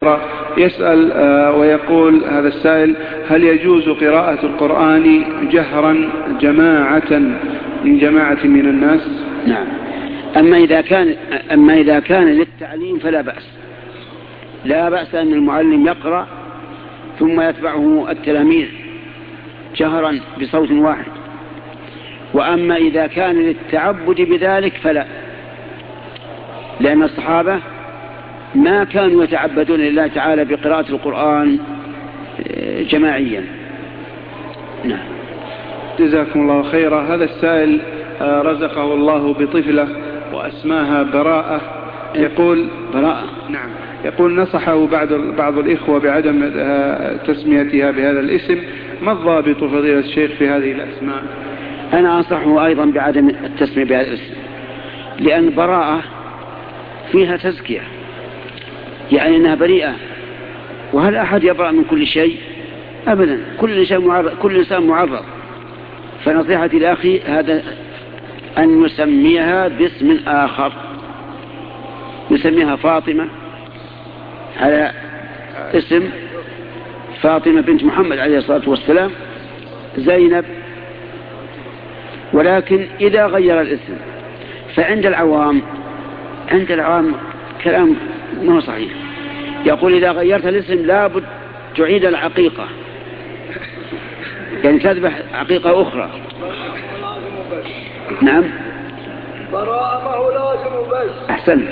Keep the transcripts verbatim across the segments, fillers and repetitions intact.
يسأل ويقول هذا السائل: هل يجوز قراءة القرآن جهرا جماعة من جماعة من الناس؟ نعم. أما إذا كان أما إذا كان للتعليم فلا بأس، لا بأس أن المعلم يقرأ ثم يتبعه التلاميذ جهرا بصوت واحد. وأما إذا كان للتعبد بذلك فلا، لأن الصحابة ما كانوا يتعبدون لله تعالى بقراءة القرآن جماعيا. نعم. جزاكم الله خيرا. هذا السائل رزقه الله بطفلة وأسماها براءة. يقول براءة. نعم. يقول: نصحه بعض بعض الإخوة بعدم تسميتها بهذا الاسم، ما الضابط فضيلة الشيخ في هذه الأسماء؟ أنا أنصحه أيضا بعدم التسمية بهذا الاسم، لأن براءة فيها تزكية، يعني أنها بريئة. وهل أحد يبرأ من كل شيء؟ أبدا، كل إنسان معرض, كل إنسان معرض. فنصيحتي لأخي هذا أن يسميها باسم آخر، يسميها فاطمة على اسم فاطمة بنت محمد عليه الصلاة والسلام، زينب. ولكن إذا غير الاسم فعند العوام عند العوام كلام ما هو صحيح. يقول: إذا غيرت الاسم لابد تعيد العقيقة، يعني تذبح عقيقة أخرى. نعم. براءة ما هو لازم بس. أحسن.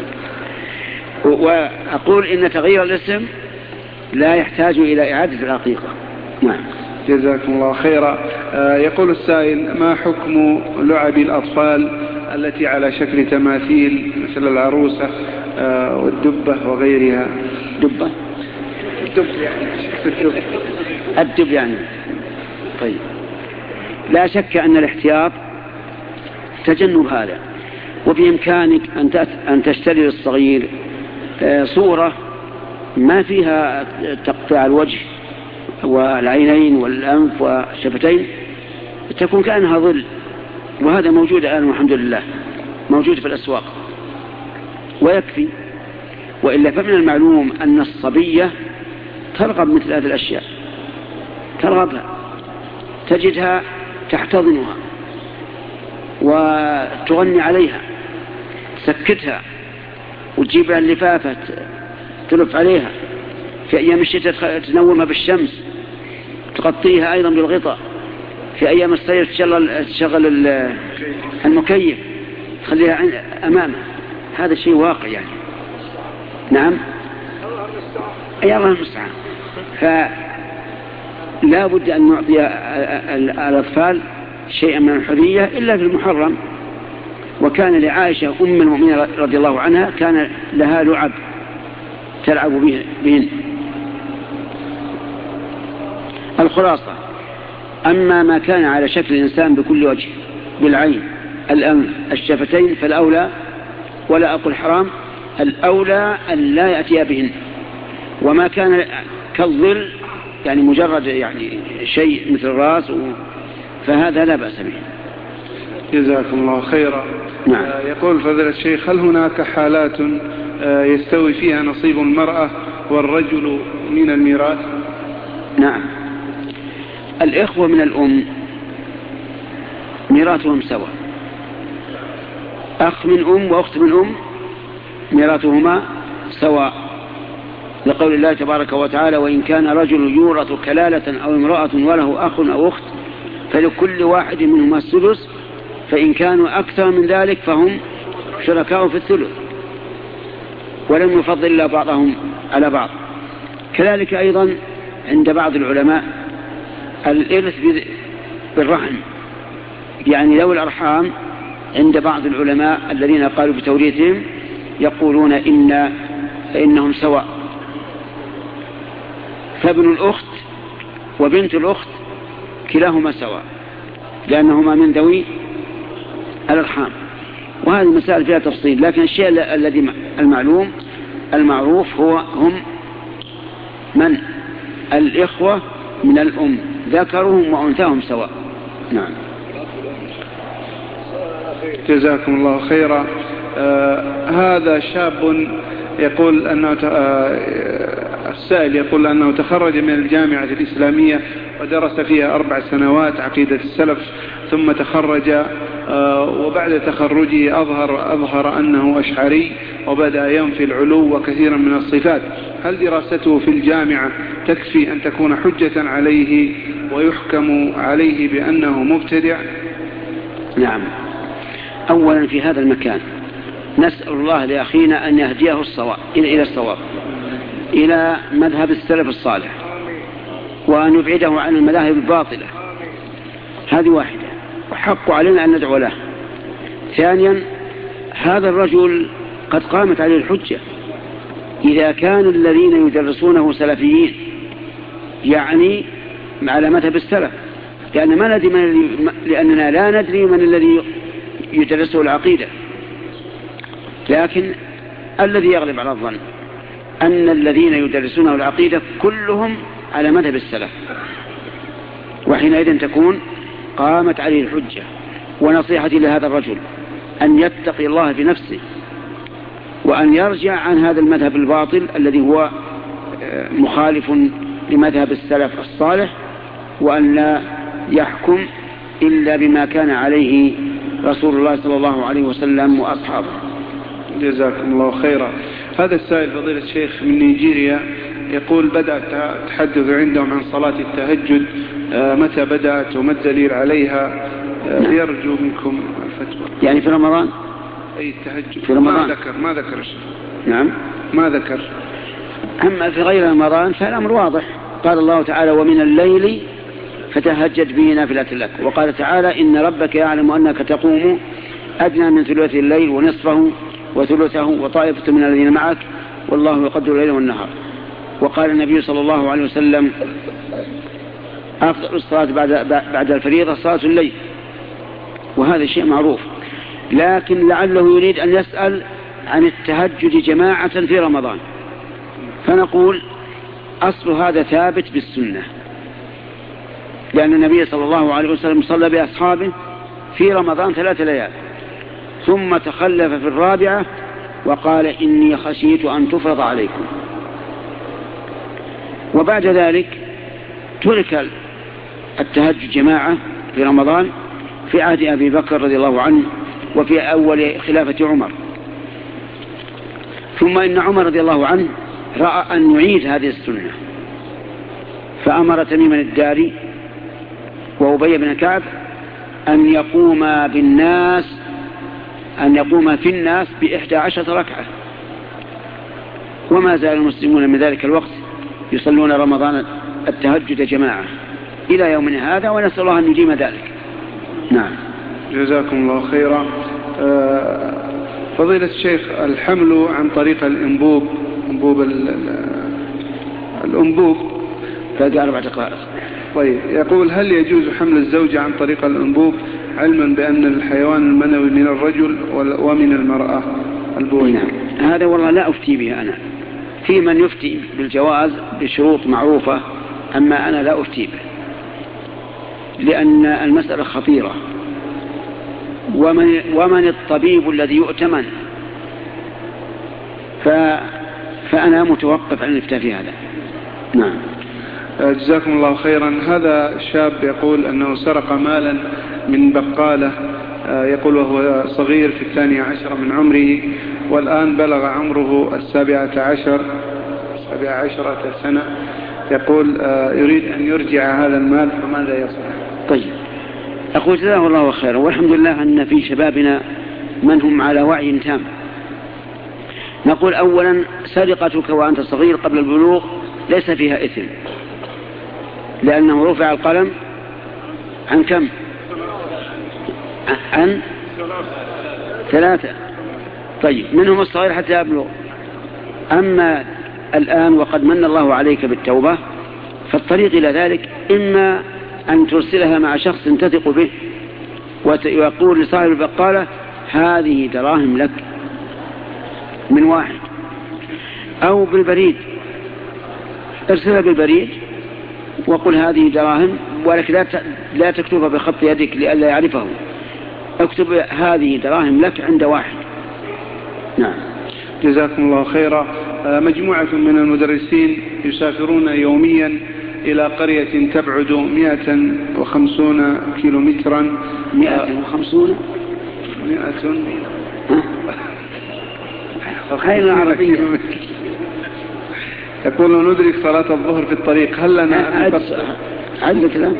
وأقول إن تغيير الاسم لا يحتاج إلى إعادة العقيقة. نعم. جزاكم الله خيرا. يقول السائل: ما حكم لعب الأطفال التي على شكل تماثيل مثل العروسة والدبة وغيرها؟ دبة؟ الدب يعني الدب. الدب يعني. طيب، لا شك أن الاحتياط تجنب هذا، وبإمكانك أن تشتري للصغير صورة ما فيها تقطيع الوجه والعينين والأنف والشفتين، تكون كأنها ظل، وهذا موجود الآن والحمد لله، موجود في الأسواق ويكفي. وإلا فمن المعلوم أن الصبية ترغب مثل هذه الأشياء، ترغبها، تجدها تحتضنها وتغني عليها، تسكتها وتجيب لها اللفافة تلف عليها، في أيام الشتاء تنومها بالشمس، تغطيها أيضا بالغطاء، في أيام الصيف تشغل, تشغل المكيف تخليها أمامها. هذا شيء واقع يعني. نعم. أي الله المستعان. فلا بد أن نعطي الأطفال شيئا من الحرية إلا في المحرم. وكان لعائشة أم المؤمنين رضي الله عنها كان لها لعب تلعب بهن. الخلاصة: أما ما كان على شكل الإنسان بكل وجه، بالعين، الأنف، الشفتين، فالأولى، ولا أقول حرام، الأولى أن لا يأتي بهن. وما كان كالظل، يعني مجرد يعني شيء مثل الرأس، فهذا لا بأس به. جزاكم الله خيرا. نعم. يقول فضيلة الشيخ: هل هناك حالات يستوي فيها نصيب المرأة والرجل من الميراث؟ نعم. الإخوة من الأم ميراثهم سواء، أخ من أم وأخت من أم ميراثهما سواء، لقول الله تبارك وتعالى: وإن كان رجل يورث كلالة أو امرأة وله أخ أو أخت فلكل واحد منهما السدس، فإن كانوا أكثر من ذلك فهم شركاء في الثلث، ولم يفضل الله بعضهم على بعض. كذلك أيضا عند بعض العلماء الإرث بالرحم، يعني ذوي الأرحام عند بعض العلماء الذين قالوا بتوريثهم يقولون إن إنهم سواء، فابن الأخت وبنت الأخت كلاهما سواء، لأنهما من ذوي الأرحام. وهذه المسائل فيها تفصيل، لكن الشيء الذي المعلوم المعروف هو هم من الإخوة من الأم، ذكرهم وأنثاهم سواء. نعم. جزاكم الله خيرا. آه هذا شاب يقول أنه آه السائل يقول أنه تخرج من الجامعة الإسلامية ودرس فيها أربع سنوات عقيدة السلف، ثم تخرج وبعد تخرجه أظهر, أظهر أنه أشعري وبدأ ينفي العلو وكثيرا من الصفات. هل دراسته في الجامعة تكفي أن تكون حجة عليه ويحكم عليه بأنه مبتدع؟ نعم. أولا في هذا المكان نسأل الله لأخينا أن يهديه الصواب إلى الصواب، إلى مذهب السلف الصالح، وأن يبعده عن المذاهب الباطلة. هذه واحدة، وحق علينا أن ندعو له. ثانيا، هذا الرجل قد قامت عليه الحجة. إذا كان الذين يدرسونه سلفيين يعني على مذهب السلف، لأن ما ندري من لأننا لا ندري من الذي يدرسه العقيدة، لكن الذي يغلب على الظن أن الذين يدرسونه العقيدة كلهم على مذهب السلف، وحينئذ تكون قامت عليه الحجة. ونصيحتي لهذا الرجل أن يتقي الله في نفسه، وأن يرجع عن هذا المذهب الباطل الذي هو مخالف لمذهب السلف الصالح، وأن لا يحكم إلا بما كان عليه رسول الله صلى الله عليه وسلم وأصحابه. جزاكم الله خيرا. هذا السائل فضيلة الشيخ من نيجيريا يقول بدأت تحدث عندهم عن صلاة التهجد، متى بدأت وما الدليل عليها؟ يرجو منكم الفتوى. يعني في رمضان؟ أي التهجد في رمضان؟ ما ذكر ما ذكر الشيخ. نعم ما ذكر. أما في غير رمضان فالأمر واضح. قال الله تعالى: ومن الليل فتهجد به نافلة لك. وقال تعالى: إن ربك يعلم أنك تقوم أدنى من ثلث الليل ونصفه وثلثه وطائفة من الذين معك والله يقدر الليل والنهار. وقال النبي صلى الله عليه وسلم: أفضل الصلاة بعد, بعد الفريضة صلاة الليل. وهذا شيء معروف، لكن لعله يريد أن يسأل عن التهجد جماعة في رمضان، فنقول أصل هذا ثابت بالسنة، لأن النبي صلى الله عليه وسلم صلى بأصحابه في رمضان ثلاث ليال، ثم تخلف في الرابعة وقال: إني خشيت أن تفرض عليكم. وبعد ذلك ترك التهجد جماعة في رمضان في عهد أبي بكر رضي الله عنه وفي أول خلافة عمر. ثم إن عمر رضي الله عنه رأى أن يعيد هذه السنة، فأمر تميم الداري وأبي بن كعب أن يقوم بالناس أن يقوم في الناس بإحدى عشرة ركعة. وما زال المسلمون من ذلك الوقت يصلون رمضان التهجد جماعة إلى يومنا هذا، ونسأل الله أن يديم ذلك. نعم. جزاكم الله خيرا. فضيلة الشيخ، الحمل عن طريق الأنبوب، أنبوب الأنبوب فهذه أربع دقائق. طيب، يقول: هل يجوز حمل الزوجة عن طريق الأنبوب علما بأن الحيوان المنوي من الرجل ومن المرأة البويض؟ نعم. هذا والله لا أفتي به أنا. في من يفتي بالجواز بشروط معروفة، أما أنا لا أفتي به، لأن المسألة خطيرة. ومن, ومن الطبيب الذي يؤتمن؟ ف... فأنا متوقف عن الافتاء في هذا. نعم. جزاكم الله خيرا. هذا شاب يقول أنه سرق مالا من بقالة، يقول وهو صغير في الثانية عشر من عمره، والآن بلغ عمره السابعة عشر سبعة عشرة سنة. يقول يريد أن يرجع هذا المال، فماذا يصنع؟ طيب، أقول جزاه الله خيرا، والحمد لله أن في شبابنا من هم على وعي تام. نقول أولا: سرقتك وأنت صغير قبل البلوغ ليس فيها إثم، لأنه رفع القلم عن كم؟ عن ثلاثة. طيب، منهم الصغير حتى يبلغ. أما الآن وقد من الله عليك بالتوبة، فالطريق إلى ذلك إما أن ترسلها مع شخص تثق به ويقول لصاحب البقالة: هذه دراهم لك من واحد، أو بالبريد، ارسلها بالبريد وقل هذه دراهم، ولكن لا تكتبها بخط يدك لئلا يعرفه، اكتب هذه دراهم لك عند واحد. نعم. جزاكم الله خيرا. مجموعة من المدرسين يسافرون يوميا إلى قرية تبعد مئة وخمسين كيلومترا. مئة وخمسون مئة خير عربية. يقول ندرك صلاة الظهر في الطريق، هل لنا أن نقصر؟ عد كلام.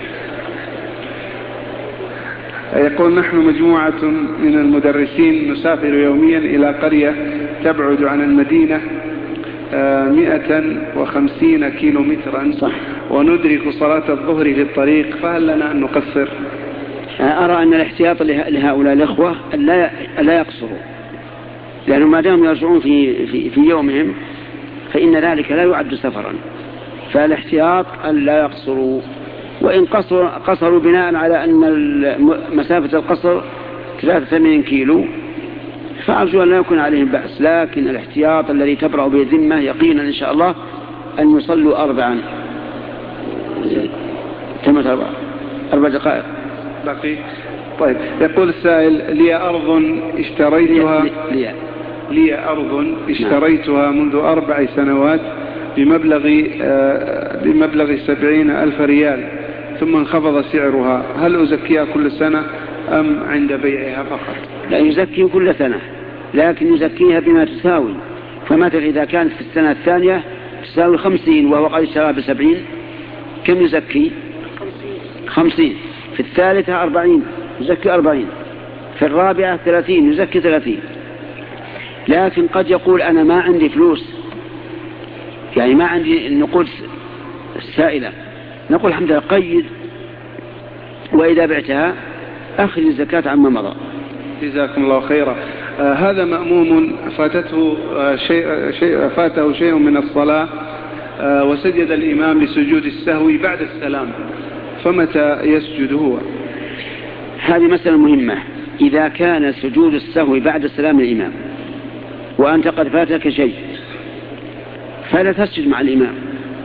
يقول نحن مجموعة من المدرسين نسافر يوميا إلى قرية تبعد عن المدينة مئة وخمسين كيلو مترا، وندرك صلاة الظهر في الطريق، فهل لنا أن نقصر؟ أرى أن الاحتياط لهؤلاء الأخوة لا لا يقصروا، لأنهم ما دام يرجعون في, في, في يومهم فإن ذلك لا يعد سفرا، فالاحتياط أن لا يقصروا. وإن قصروا, قصروا بناء على أن مسافة القصر ثلاثة وثمانين كيلو فأرجو أن لا يكون عليهم بأس، لكن الاحتياط الذي تبرأ به الذمة يقينا إن شاء الله أن يصلوا أربعا. تمت أربع أربع دقائق باقي. طيب يقول السائل لي أرض اشتريتها لي, لي أرض اشتريتها منذ أربع سنوات بمبلغ آه بمبلغ سبعين ألف ريال، ثم انخفض سعرها، هل أزكيها كل سنة أم عند بيعها فقط؟ لا يزكي كل سنة، لكن يزكيها بما تساوي. فمثلا إذا كانت في السنة الثانية تساوي خمسين وهو قد اشتراها بسبعين، كم يزكي؟ خمسين. في الثالثة أربعين يزكي أربعين، في الرابعة ثلاثين يزكي ثلاثين. لكن قد يقول أنا ما عندي فلوس، يعني ما عندي النقود السائلة، نقول الحمد لله قيد، وإذا بعتها أخذ الزكاة عما مضى. جزاكم الله خيرا. آه هذا مأموم فاتته آه شيء, شيء فاته شيء من الصلاة آه وسجد الإمام لسجود السهو بعد السلام، فمتى يسجد هو؟ هذه مسألة مهمة. إذا كان سجود السهو بعد السلام الإمام وأنت قد فاتك شيء فلا تسجد مع الإمام،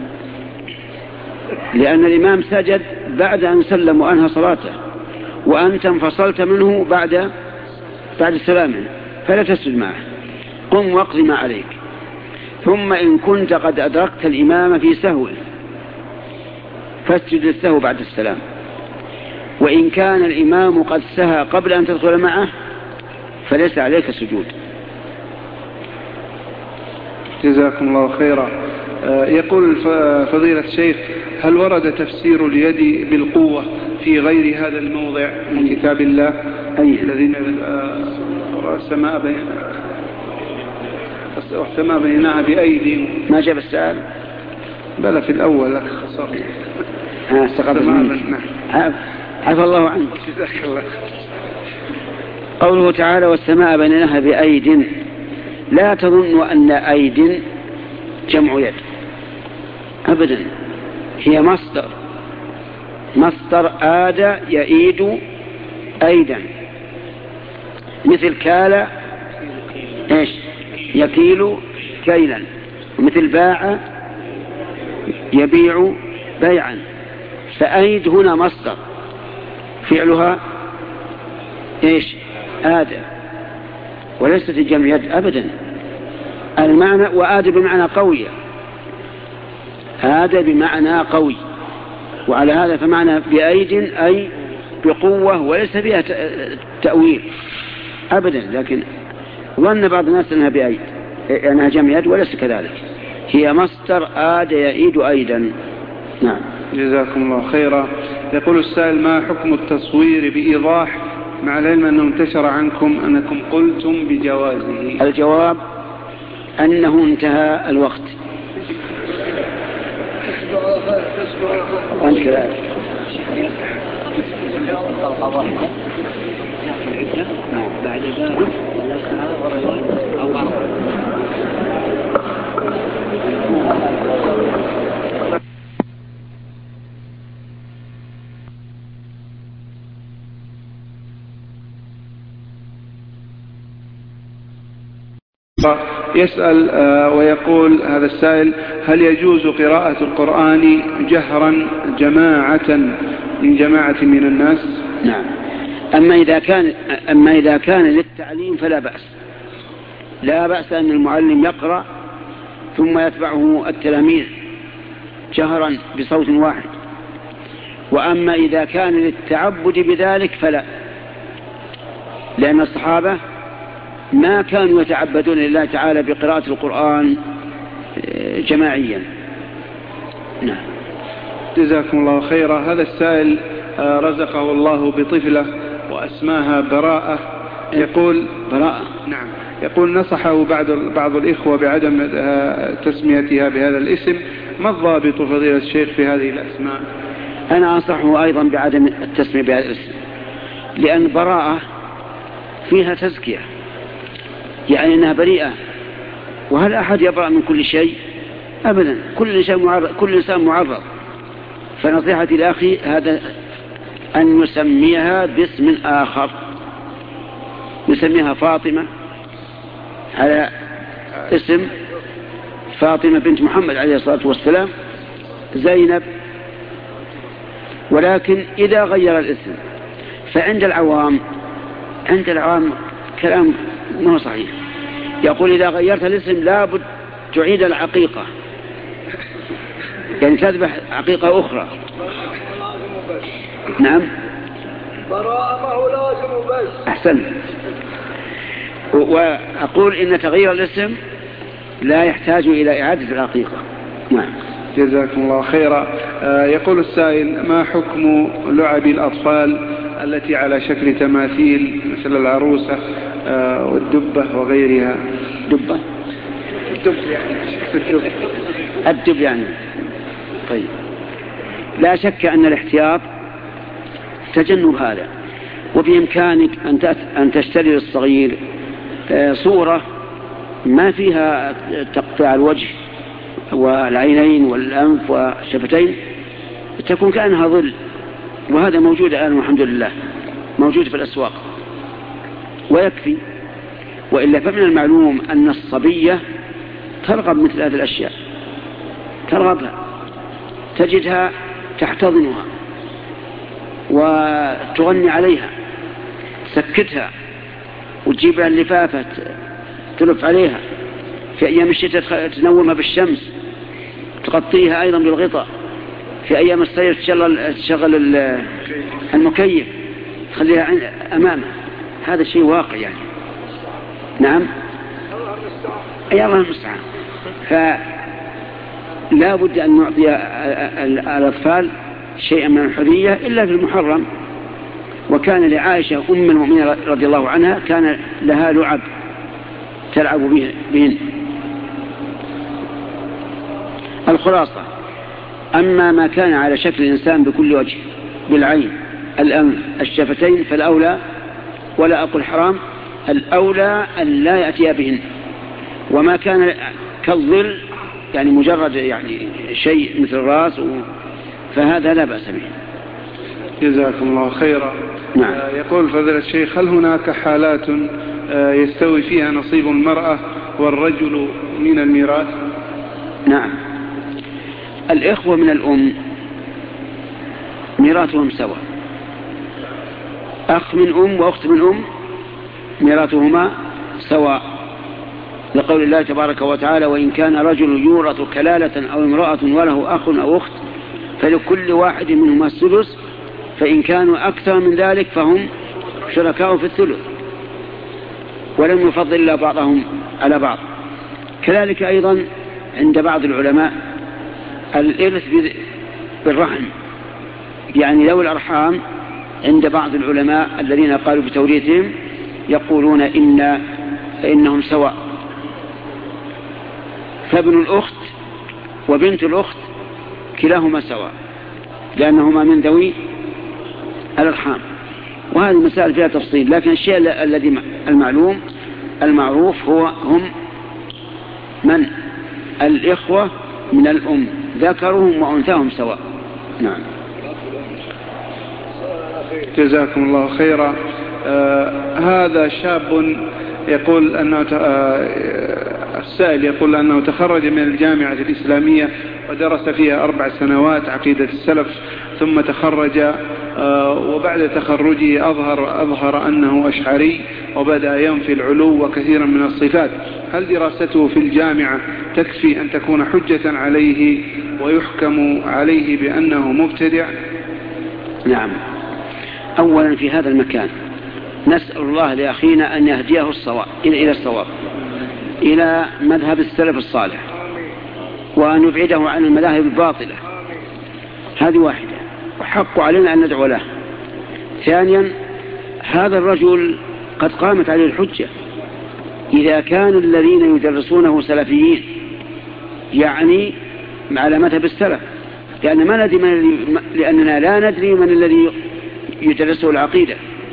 لأن الإمام سجد بعد أن سلم وأنهى صلاته، وأنت انفصلت منه بعد بعد السلام، فلا تسجد معه، قم واقضي ما عليك. ثم إن كنت قد أدركت الإمام في سهوه فاسجد السهو بعد السلام. وإن كان الإمام قد سهى قبل أن تدخل معه فليس عليك سجود. جزاكم الله خيرا. يقول فضيلة الشيخ هل ورد تفسير اليد بالقوة في غير هذا الموضع من كتاب الله؟ أي الذين السماء بين السماء بينها بأيدي. ما جاب السؤال؟ بلى في الأول خسر. ها استقبل. عفى الله عنك. جزاك الله. قوله تعالى والسماء بينها بأيد، لا تظن أن أيد جمع يد أبدا، هي مصدر، مصدر آد يئيد أيدا، مثل كال إيش يكيل كيلا، مثل باع يبيع بيعا. فأيد هنا مصدر فعلها إيش آد، وليست الجمع يد أبدا. المعنى وآد بمعنى قوية، آد بمعنى قوي، وعلى هذا فمعنى بأيد أي بقوة، وليس بها تأويل أبدا. لكن ظن بعض الناس أنها بأيد أنها جمع يد، وليس كذلك، هي مصدر آد يأيد أيدا. نعم جزاكم الله خيرا. يقول السائل ما حكم التصوير بإيضاح مع العلم أنه انتشر عنكم أنكم قلتم بجوازه؟ الجواب أنه انتهى الوقت. وأنت كذلك. بعد ذلك يسأل ويقول هذا السائل هل يجوز قراءة القرآن جهرا جماعة من جماعة من الناس؟ نعم. أما إذا كان أما إذا كان للتعليم فلا بأس، لا بأس أن المعلم يقرأ ثم يتبعه التلاميذ جهرا بصوت واحد. وأما إذا كان للتعبد بذلك فلا، لأن الصحابة ما كانوا يتعبدون لله تعالى بقراءة القرآن جماعيا. نعم. جزاكم الله خيرا. هذا السائل رزقه الله بطفلة وأسماها براءة، يقول براءة نعم يقول نصحه بعض بعض الإخوة بعدم تسميتها بهذا الاسم، ما الضابط فضيلة الشيخ في هذه الأسماء؟ أنا أنصحه أيضا بعدم التسمية بهذا الاسم، لأن براءة فيها تزكية، يعني أنها بريئة. وهل أحد يبرأ من كل شيء؟ أبدا، كل إنسان معرض, كل إنسان معرض. فنصيحتي لأخي هذا أن يسميها باسم آخر، يسميها فاطمة على اسم فاطمة بنت محمد عليه الصلاة والسلام، زينب. ولكن إذا غير الاسم فعند العوام عند العوام كلام ما هو صحيح، يقول إذا غيرت الاسم لابد تعيد العقيقة، يعني تذبح عقيقة أخرى. نعم براءة ما هو لازم بس. أحسن. وأقول إن تغيير الاسم لا يحتاج إلى إعادة العقيقة. نعم. جزاكم الله خيرا. يقول السائل ما حكم لعب الأطفال التي على شكل تماثيل مثل العروسة والدبة وغيرها؟ دبة الدب يعني الدب الدب يعني. طيب، لا شك أن الاحتياط تجنب هذا، وبإمكانك أن تشتري للصغير صورة ما فيها تقطيع الوجه والعينين والأنف والشفتين، تكون كأنها ظل، وهذا موجود الآن والحمد لله، موجود في الأسواق ويكفي. وإلا فمن المعلوم أن الصبية ترغب مثل هذه الأشياء، ترغبها، تجدها تحتضنها وتغني عليها، تسكتها وتجيب لها اللفافة تلف عليها، في أيام الشتاء تنومها بالشمس، تغطيها أيضا بالغطاء، في أيام الصيف تشغل, تشغل المكيف تخليها أمامها. هذا شيء واقع يعني. نعم أي الله المستعان. فلا بد أن نعطي الأطفال شيئا من الحرية إلا في المحرم. وكان لعائشة أم المؤمنين رضي الله عنها كان لها لعب تلعب بهن. الخلاصة، أما ما كان على شكل الإنسان بكل وجه، بالعين، الأنف، الشفتين، فالأولى، ولا أقول حرام، الأولى أن لا يأتي بهن. وما كان كالظل يعني مجرد يعني شيء مثل الرأس فهذا لا بأس به. جزاكم الله خيرا. نعم. يقول فضيلة الشيخ هل هناك حالات يستوي فيها نصيب المرأة والرجل من الميراث؟ نعم، الإخوة من الأم ميراثهم سواء، أخ من أم وأخت من أم ميراثهما سواء، لقول الله تبارك وتعالى وإن كان رجل يورث كلالة أو امرأة وله أخ أو أخت فلكل واحد منهما السدس، فإن كانوا أكثر من ذلك فهم شركاء في الثلث، ولم يفضل الله بعضهم على بعض. كذلك أيضا عند بعض العلماء الإرث بالرحم، يعني ذوي الأرحام عند بعض العلماء الذين قالوا بتوريثهم يقولون إن إنهم سواء، فابن الأخت وبنت الأخت كلاهما سواء لأنهما من ذوي الأرحام. وهذه المسائل فيها تفصيل، لكن الشيء الذي المعلوم المعروف هو هم من الإخوة من الأم ذكرهم وأنثاهم سواء. نعم. جزاكم الله خيرا. آه هذا شاب يقول أنه آه السائل يقول أنه تخرج من الجامعة الإسلامية ودرس فيها أربع سنوات عقيدة السلف، ثم تخرج وبعد تخرجه أظهر, أظهر أنه أشعري وبدأ ينفي العلو وكثيرا من الصفات. هل دراسته في الجامعة تكفي أن تكون حجة عليه ويحكم عليه بأنه مبتدع؟ نعم. أولا في هذا المكان نسأل الله لأخينا أن يهديه الصواب إلى الصواب إلى مذهب السلف الصالح، وأن يبعده عن المذاهب الباطلة. هذه واحدة، وحق علينا أن ندعو له. ثانيا، هذا الرجل قد قامت عليه الحجة. إذا كان الذين يدرسونه سلفيين يعني على مذهب السلف، لأن ما ندري من لأننا لا ندري من الذي يدرسه العقيدة،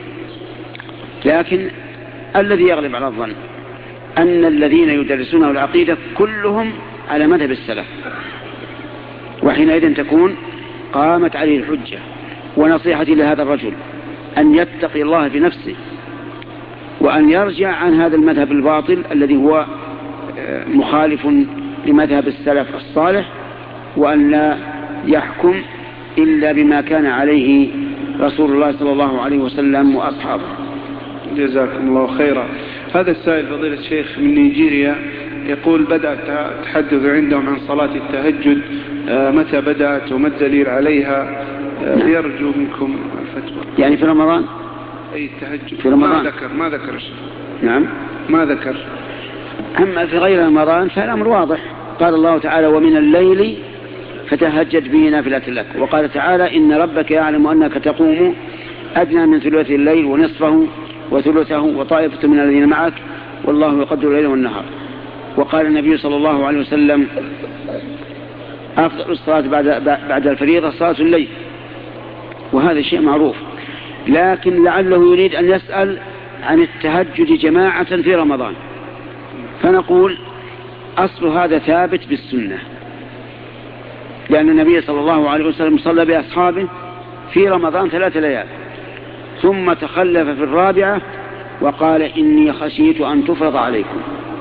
لكن الذي يغلب على الظن أن الذين يدرسونه العقيدة كلهم على مذهب السلف، وحينئذ تكون قامت عليه الحجة. ونصيحتي لهذا الرجل أن يتقي الله في نفسه، وأن يرجع عن هذا المذهب الباطل الذي هو مخالف لمذهب السلف الصالح، وأن لا يحكم إلا بما كان عليه رسول الله صلى الله عليه وسلم وأصحابه. جزاكم الله خيرا. هذا السائل فضيلة الشيخ من نيجيريا يقول بدأ التحدث عندهم عن صلاة التهجد، متى بدأت وما الدليل عليها؟ نعم. يرجو منكم الفتوى. يعني في رمضان؟ أي التهجد في رمضان؟ ما ذكر ما ذكر الشيخ. نعم ما ذكر. أما في غير رمضان فالأمر واضح. قال الله تعالى: ومن الليل فتهجد به نافلة لك. وقال تعالى: إن ربك يعلم أنك تقوم أدنى من ثلث الليل ونصفه وثلثه وطائفة من الذين معك والله يقدر الليل والنهار. وقال النبي صلى الله عليه وسلم: أفضل الصلاة بعد, بعد الفريضة صلاة الليل. وهذا شيء معروف، لكن لعله يريد أن يسأل عن التهجد جماعة في رمضان، فنقول أصل هذا ثابت بالسنة، لأن النبي صلى الله عليه وسلم صلى بأصحابه في رمضان ثلاث ليال ثم تخلف في الرابعة وقال: إني خشيت أن تفرض عليكم.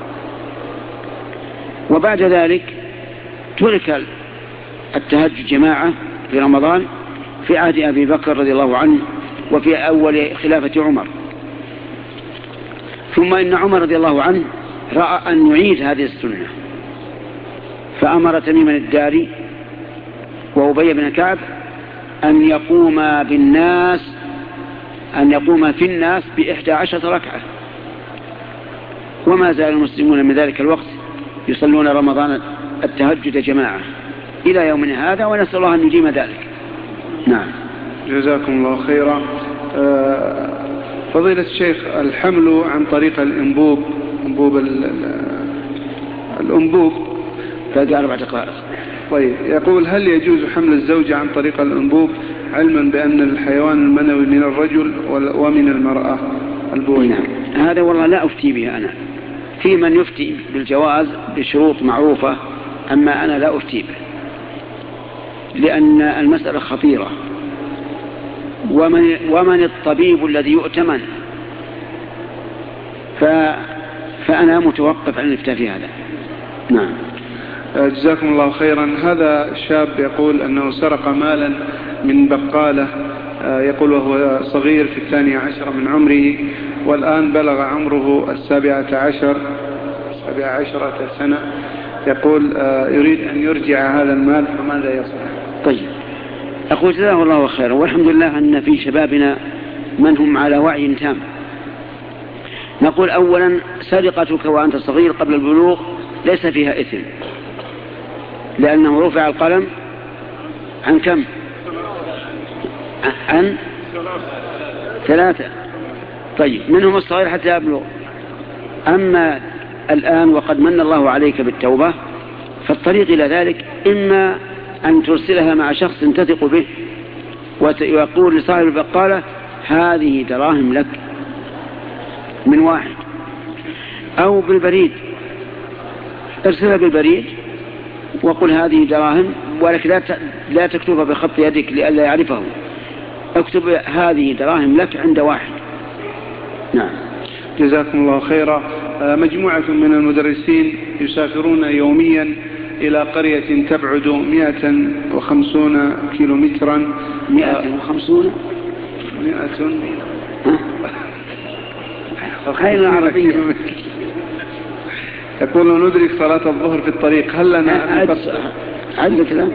وبعد ذلك ترك التهجد جماعة في رمضان في عهد أبي بكر رضي الله عنه وفي أول خلافة عمر. ثم إن عمر رضي الله عنه رأى أن يعيد هذه السنة، فأمر تميم الداري وأبي بن كعب أن يقوم بالناس أن يقوم في الناس بإحدى عشرة ركعة. وما زال المسلمون من ذلك الوقت يصلون رمضان التهجد جماعة إلى يومنا هذا، ونسأل الله أن يديم ذلك. نعم. جزاكم الله خيرا. فضيلة الشيخ، الحمل عن طريق الأنبوب أنبوب الأنبوب فهذه أربعة دقائق. طيب، يقول: هل يجوز حمل الزوجة عن طريق الأنبوب علما بأن الحيوان المنوي من الرجل ومن المرأة البوي؟ نعم. هذا والله لا أفتي به أنا. في من يفتي بالجواز بشروط معروفة، أما أنا لا أفتي به، لأن المسألة خطيرة. ومن, ومن الطبيب الذي يؤتمن؟ ف... فأنا متوقف عن الافتاء في هذا. نعم. جزاكم الله خيرا. هذا شاب يقول أنه سرق مالا من بقالة، يقول وهو صغير في الثانية عشر من عمره، والآن بلغ عمره السابعة عشر سابعة عشرة سنة. يقول يريد أن يرجع هذا المال، فماذا يصنع؟ طيب، أقول جزاه الله خيرا، والحمد لله أن في شبابنا من هم على وعي تام. نقول أولا: سرقتك وأنت صغير قبل البلوغ ليس فيها إثم، لأنه رفع القلم عن كم؟ عن ثلاثة. طيب، منهم الصغير حتى يبلغ. أما الآن وقد من الله عليك بالتوبة، فالطريق إلى ذلك إما أن ترسلها مع شخص تثق به ويقول لصاحب البقالة: هذه دراهم لك من واحد، أو بالبريد، ارسلها بالبريد وقل هذه دراهم، ولكن لا تكتبها بخط يدك لئلا يعرفه، اكتب هذه دراهم لك عند واحد. نعم. جزاكم الله خيرا. مجموعة من المدرسين يسافرون يوميا إلى قرية تبعد مئة وخمسين كيلومترا. مئة وخمسين مئة خير عربية. يقول ندرك صلاة الظهر في الطريق، هل لنا أن نقصر؟ عندك لا.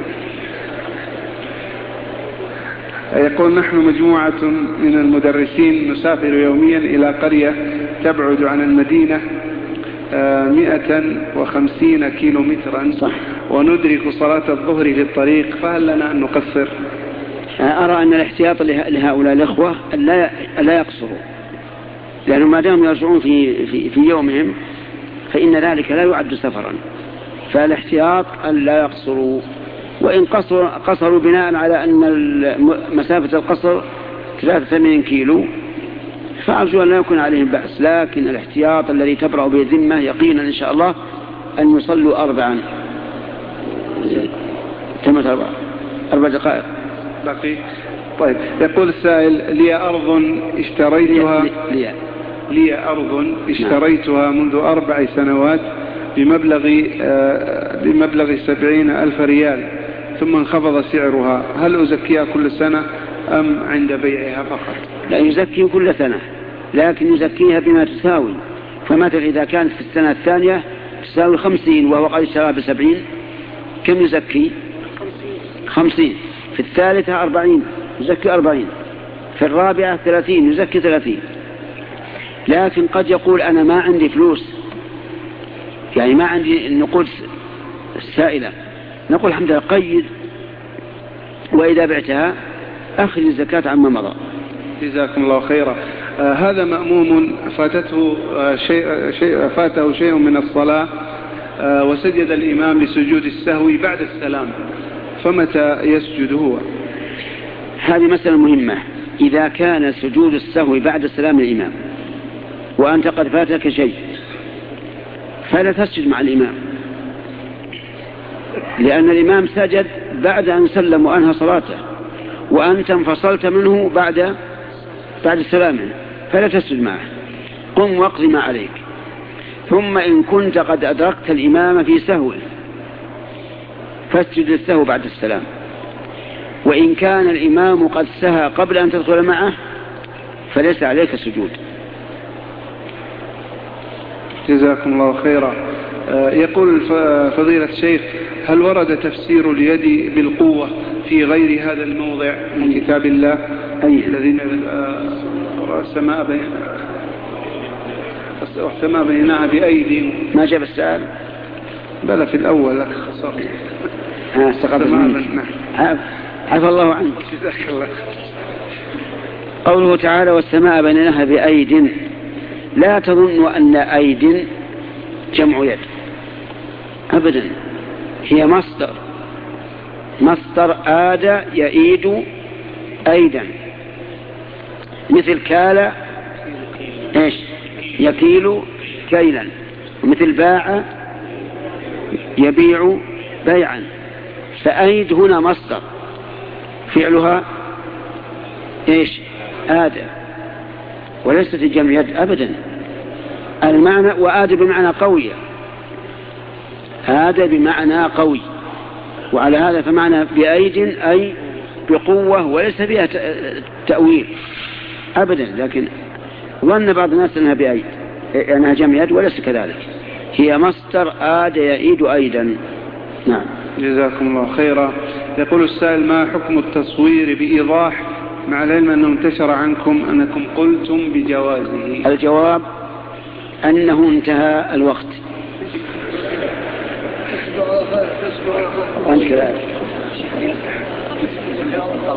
يقول نحن مجموعة من المدرسين نسافر يوميا إلى قرية تبعد عن المدينة مئة وخمسين كيلو مترا، صح. وندرك صلاة الظهر في الطريق، فهل لنا أن نقصر؟ أرى أن الاحتياط لهؤلاء الأخوة أن لا يقصروا، لأنه ما دام يرجعون في, في, في يومهم فإن ذلك لا يعد سفرا، فالاحتياط أن لا يقصروا. وإن قصروا, قصروا بناء على أن مسافة القصر ثلاثة وثمانين كيلو فأرجو أن لا يكون عليهم بأس، لكن الاحتياط الذي تبرأ به الذمة يقينا إن شاء الله أن يصلوا أربعا. تمت أربع أربع دقائق بقي. طيب يقول السائل لي أرض اشتريتها لي, لي. لي أرض اشتريتها منذ أربع سنوات بمبلغ آه بمبلغ سبعين ألف ريال، ثم انخفض سعرها، هل أزكيها كل سنة أم عند بيعها فقط؟ لا يزكي كل سنة، لكن يزكيها بما تساوي. فمثلا إذا كانت في السنة الثانية تساوي خمسين وهو قد اشتراها بسبعين، كم يزكي؟ خمسين. في الثالثة أربعين يزكي أربعين. في الرابعة ثلاثين يزكي ثلاثين. لكن قد يقول أنا ما عندي فلوس، يعني ما عندي النقود السائلة، نقول الحمد لله قيد، وإذا بعتها أخذ الزكاة عما مضى. جزاكم الله خيرا. آه هذا مأموم فاتته آه شيء, شيء فاته شيء من الصلاة آه وسجد الإمام لسجود السهو بعد السلام، فمتى يسجد هو؟ هذه مسألة مهمة. إذا كان سجود السهو بعد السلام الإمام وأنت قد فاتك شيء فلا تسجد مع الإمام، لأن الإمام سجد بعد أن سلم وأنهى صلاته، وأنت انفصلت منه بعد بعد سلامه، فلا تسجد معه. قم واقض ما عليك. ثم إن كنت قد أدركت الإمام في سهوه فاسجد السهو بعد السلام. وإن كان الإمام قد سهى قبل أن تدخل معه فليس عليك سجود. جزاكم الله خيرا. يقول فضيلة الشيخ هل ورد تفسير اليد بالقوة في غير هذا الموضع من كتاب الله؟ أي الذين السماء بين السماء بينها بأيدي. ما جاب السؤال؟ بلى في الأول خسر. ها استقبل. عفى الله عنك. جزاك الله. قوله تعالى والسماء بينها بأيد، لا تظن أن أيد جمع يد أبدا، هي مصدر مصدر آد يئيد أيدا، مثل كال إيش يكيل كيلا، مثل باع يبيع بيعا. فأيد هنا مصدر فعلها إيش آد، وليست الجمع يد أبدا. المعنى وآد بمعنى قوية، آد بمعنى قوي، وعلى هذا فمعنى بأيد أي بقوة، وليس بها تأويل أبدا. لكن ظن بعض الناس أنها بأيد أنها جمع يد، وليس كذلك، هي مصدر آد يأيد أيدا. نعم. جزاكم الله خيرا. يقول السائل ما حكم التصوير بإيضاح مع العلم أنه انتشر عنكم أنكم قلتم بجوازه؟ الجواب أنه انتهى الوقت. وأنت كذلك.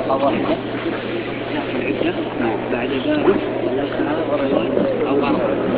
بعد ذلك